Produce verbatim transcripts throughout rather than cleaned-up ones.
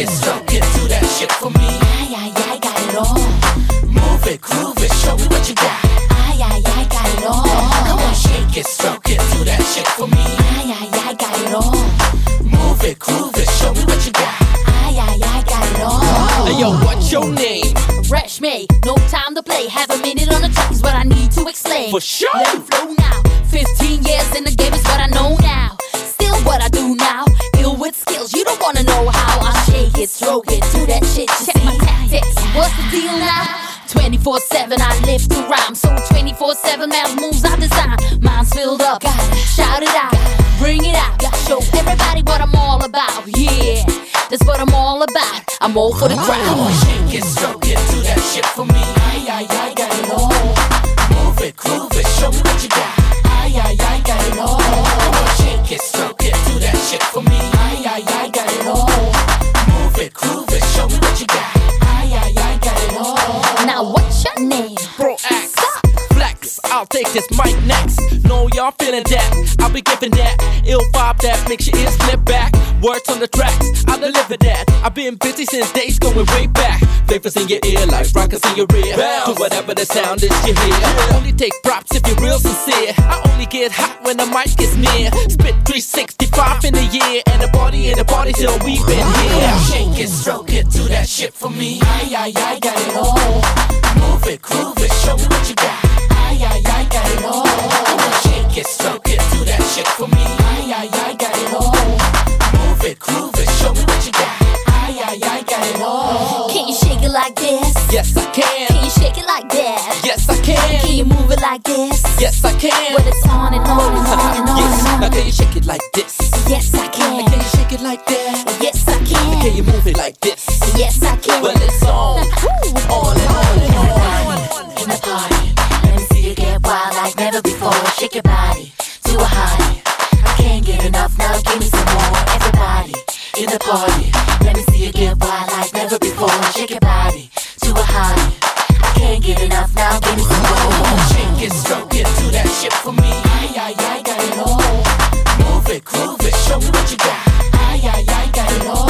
it, stroke it, do that shit for me. Ay, ay, ay, got it all. Move it, groove it, show me what you got. Ay, ay, ay, got it all. Come on, shake it, stroke it, do that shit for me. Ay, ay, ay, got it all. Move it, groove it, show me what you got. Ay, ay, ay, got it all. Hey yo, what's your name? Fresh me, no time to play. Have a minute on the track is what I need to explain. For sure. Let it flow now. Fifteen years in the game is what I know now. Still what I do now. Ill with skills, you don't wanna know how I shake it, stroke it, do that shit. You check my tactics. What's the deal now? twenty-four seven, I live to rhyme. So twenty-four seven math moves I design. Mine's filled up, shout it out, bring it out. Show everybody what I'm all about. Yeah, that's what I'm all about. I'm all for the crowd. Come on, shake it, stroke it, do that shit for me. Ay, ay, ay, got it all. Move it, groove it, show me what you got. Ay, ay, ay, got it all. Come on, shake it, stroke it, do that shit for me. Ay, ay, ay, got it all. Move it, groove it, show me what you got. Ay, ay, ay, got it all. Now what's your name? Bro X, flex, I'll take this mic next. Know y'all feeling that, I'll be giving that ill vibe that makes your ears flip back. Words on the tracks, I'll deliver that. I've been busy since days going way back. Flavors in your ear like rockers in your rear. Do whatever the sound is you hear. Only take props if you're real sincere. I only get hot when the mic is near. Spit three sixty-five in a year, and the party in the party till we've been here. Shake it, stroke it, do that shit for me. Ay, ay, ay, got it all. Move it, groove it, show me what you got. Ay, ay, ay, got it all. Come on, shake it, stroke it, do that shit for me. Ay, ay, ay, got it all. Move it, groove it, show me what you got. Ay, ay, ay, got it all. Can you shake it like this? Yes, I can. Can you shake it like that? Yes, I can. Can you move it like this? Yes, I can. Well, it's on and on and on and on Yes, and now on. can you shake it like this? Yes, I can. Can you shake it like that? Yes, I Can can. you move it like this? Yes, I can. Well, it's on, on and on and on. In the party, let me see you get wild like never before. Shake your body to a high. I can't get enough now. Give me some more. Everybody in the party, let me see you get wild like never before. Shake your body to a high. I can't get enough now. Give me some more. Shake it, stroke it, do that shit for me. Ay, ay, ay, got it all. Move it, groove it, show me what you got. Ay, ay, ay, got it all.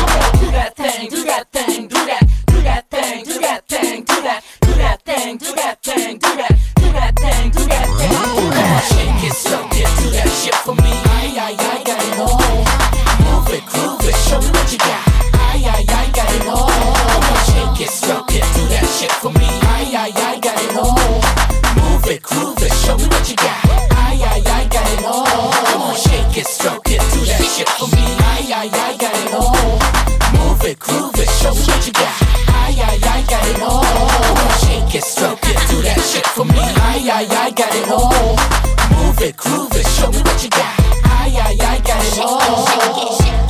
Do that thing, do that thing, do that, do that thing, do that thing, do that, do that thing, do that thing, do that, do that thing, do that thing. Come on, shake it, stroke it, do that shit for me. Ay, ay, ay, got it all. Move it, groove it, show me what you got. Ay, ay, ay, got it all. Come on, shake it, stroke it, do that shit for me. Ay, ay, ay, got it all. Move it, groove it, show me what you got. Ay, ay, ay, got it all. Come on, shake it, stroke it, do that shit for me. Ay, ay, ay, got it all. Move it, groove it, show me what you got. Ay, ay, ay, got it all. Come on, shake it, stroke it, do that shit for me. Ay, ay, ay, got it all. Move it, groove it, show me what you got. Ay, ay, ay, got it all.